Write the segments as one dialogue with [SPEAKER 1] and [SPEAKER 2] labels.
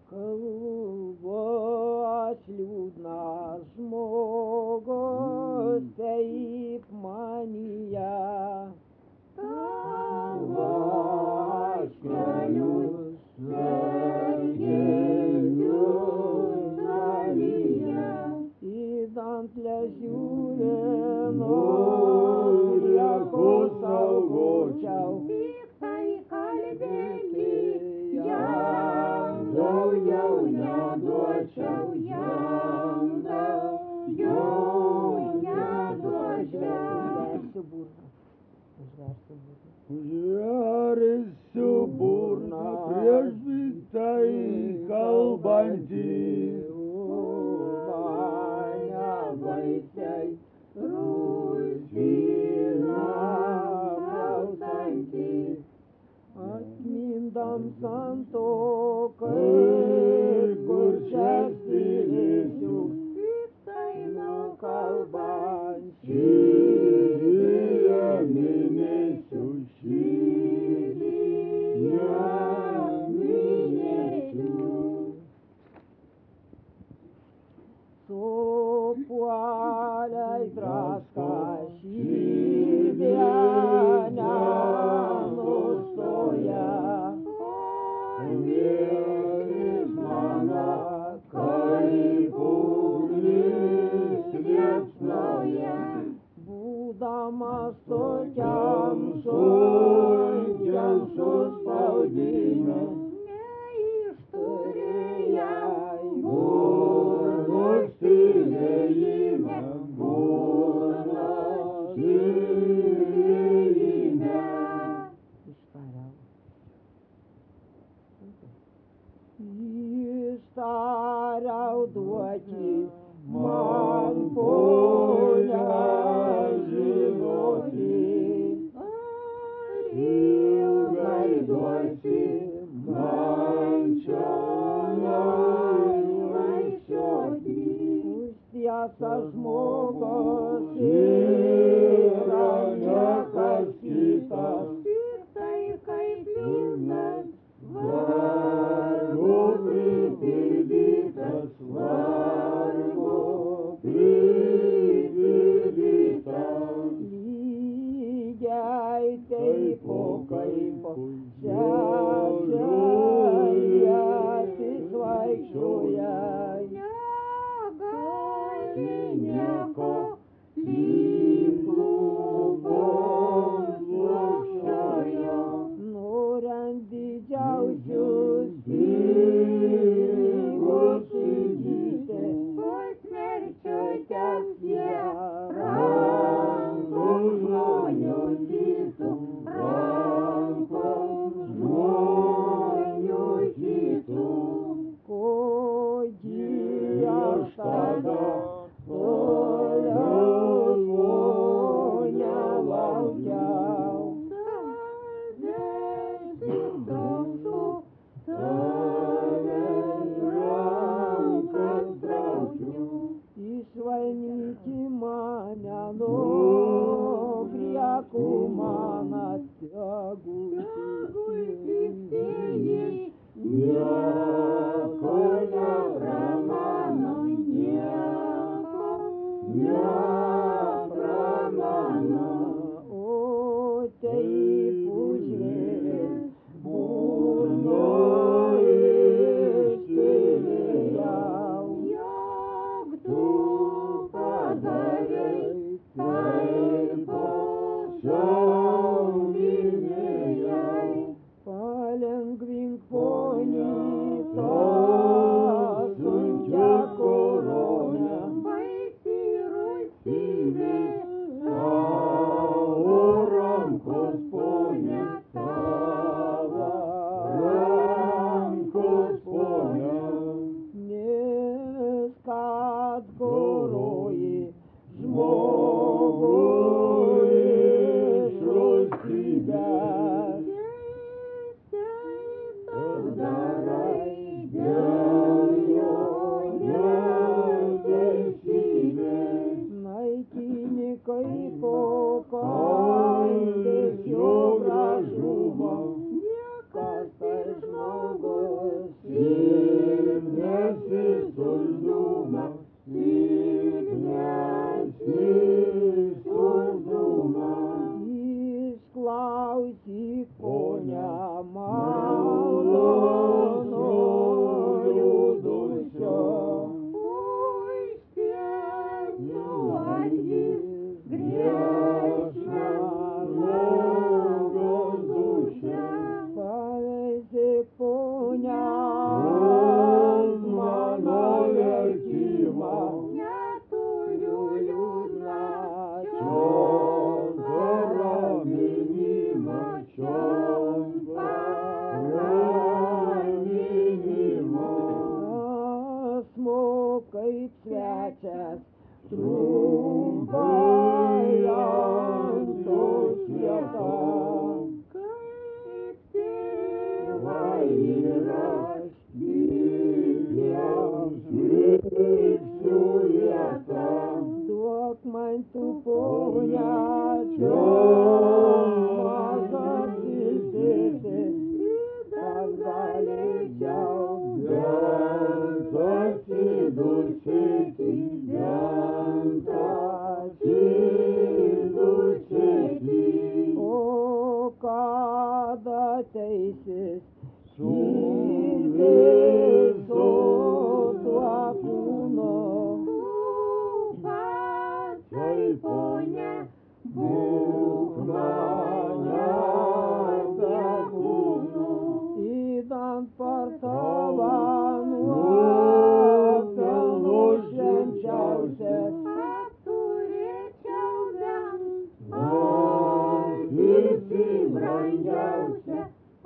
[SPEAKER 1] Kalbos liūdnas žmogus, taip manyje.
[SPEAKER 2] Tavo kelius sergėsiu savyje.
[SPEAKER 1] Įdant ležiūrė, norieko saugočiau.
[SPEAKER 2] Piktai kalbėti jam daugiau neduočiau, jam daugiau neduočiau.
[SPEAKER 1] Užversiu burną prieš piktai kalbantį. Mane baisiai rusina klausantį. Atmindam santokai, kur čia stilėsiu.
[SPEAKER 2] Piktai
[SPEAKER 1] Kalbantį minėsiu, minėsiu. Supuoliai draska širdienę nustoja. Mėlis mano kaip ugnis liepsnoja. Būdamas tokiam sunkiam suspaudime,
[SPEAKER 2] neišturėjau
[SPEAKER 1] burnos tylėjime, burnos tylėjime. Ištariau duoti man ponia žinoti. Ilgai duosi man čionai vaikščioti. Už tiesą žmogus yra ne kas kitas.
[SPEAKER 2] Piktai kaip liūtas,
[SPEAKER 1] Vargu pripildytas, vargu pripildytas. Lygiai taip, kaip šešėlietis vaikščioja.
[SPEAKER 2] negali nieko lyg lūpos plokščiojo.
[SPEAKER 1] Norint didžiausius pinigus įgyti,
[SPEAKER 2] Pusmerčio teks jie rankų žmonių tytų, rankų žmonių tytų.
[SPEAKER 1] kodį aš tada toliau žmonę laukiau.
[SPEAKER 2] Tavęs trokštu, tavęs rankas traukiu.
[SPEAKER 1] Išvalyti mane nuo griekų man
[SPEAKER 2] Teisėjai nieko nepramano, nieko nepramano.
[SPEAKER 1] O taip užvėrė burnoje ištylėjau.
[SPEAKER 2] Jog tu padarei taip šiau minėjau.
[SPEAKER 1] Palengvink ponį tą sunkią koronę.
[SPEAKER 2] Baisi rusybė,
[SPEAKER 1] Tavo rankos ponia, tavo rankos ponia. Nes kad goroji žmogui iš rūstybės.
[SPEAKER 2] darai
[SPEAKER 1] kaip svečias, trumpai ant tos vietos.
[SPEAKER 2] Kaip tėvą
[SPEAKER 1] Ir aš kitiems liksiu vietą. Duok man tu ponečio, mažas įsėsis, kad galėčiau bent atsidusėti, O kada teisis širdies su tuo kūnu,
[SPEAKER 2] pačiai ponia,
[SPEAKER 1] būk mane be kūnų, įdant per tavą nuopelnų švenčiausias.
[SPEAKER 2] turėčiau bent
[SPEAKER 1] Akirsi brangiausia,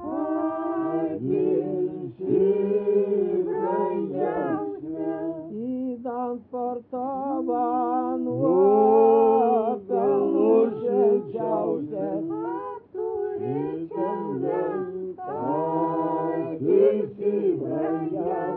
[SPEAKER 1] akirsi brangiausia, įdant per tavą nuopelnų švenčiausias.
[SPEAKER 2] turėčiau bent
[SPEAKER 1] Akirsi brangiausia.